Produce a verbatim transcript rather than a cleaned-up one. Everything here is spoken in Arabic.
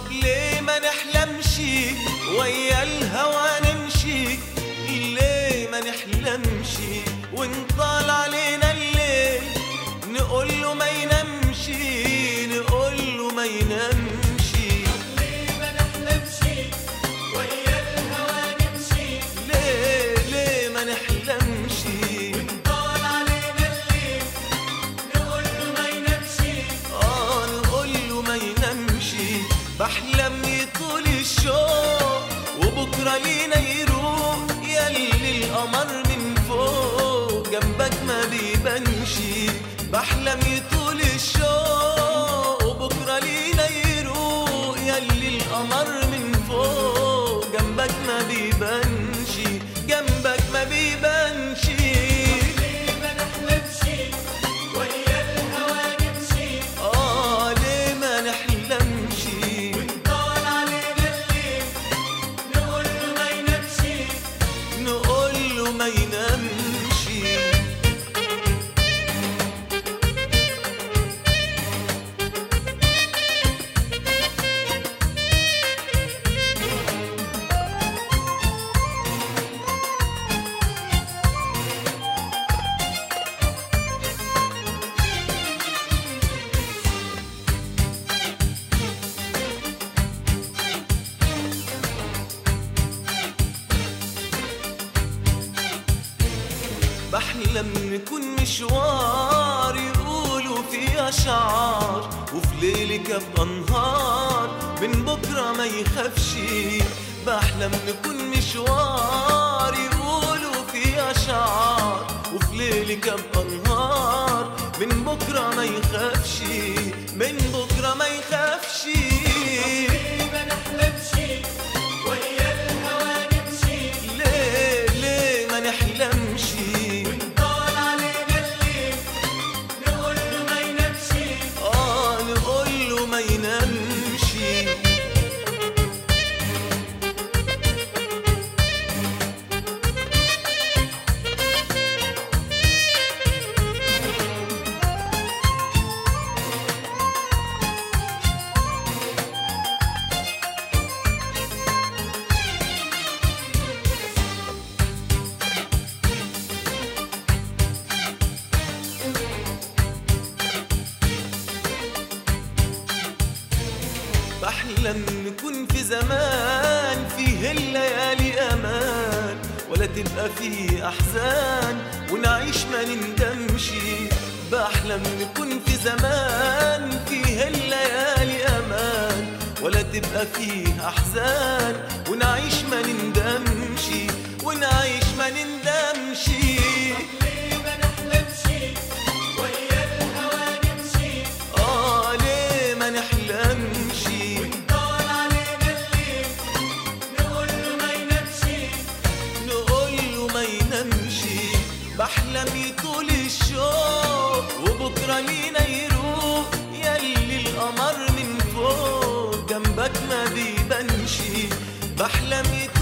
طب ليه ما نحلمش ويا الهوى نمشي؟ ليه ما نحلمش ونطال علينا الليل؟ نقول له ما ينامش، نقول له ما ينامش. ليه ما نحلمش ويا الهوى نمشي؟ ليه ليه ما نحلمش ونطال علينا الليل؟ نقول له ما ينامش. اه نقول له ما ينامش. بحلم يطول الشوق وبكره لينا يروق، ياللي القمر من فوق جنبك ما بيبانش. بحلم يطول الشوق وبكره لينا يروق، ياللي القمر من فوق جنبك ما بيبانش، جنبك ما بيبانش. ليه ما نحلمش ويا الهوى نمشي؟ اه ليه ما نحلمش ونطال علينا الليل؟ نقول له ما ينامش. نقول له ما ينامش. بحلم نكون مشوار يقولوا فيه أشعار، وفي ليلك أبقى نهار من بكرة ما يخافش. بحلم نكون مشوار يقولوا فيه أشعار، وفي ليلك أبقى نهار من بكرة ما يخافش، من بكرة ما يخافش. ليه ما نحلمش ويا الهوى نمشي؟ ليه ليه ما نحلمش ونطال علينا الليل؟ نقول له ما ينامش. اه نقول له ما ينامش. بحلم نكون في زمان فيه الليالي امان، ولا تبقى فيه احزان ونعيش ما نندمش. بحلم نكون في زمان فيه الليالي امان، ولا تبقى فيه احزان ونعيش ما نندمش، ونعيش ما نندمش. ليه ما نحلمش ويا الهوى نمشي؟ اه ليه ما نحلمش ونطال علينا الليل؟ نقول له ما ينامش. نقول له ما ينامش. بحلم يطول الشوق وبكره لينا يروق، ياللي القمر من فوق جنبك ما بيبانش. بحلم يطول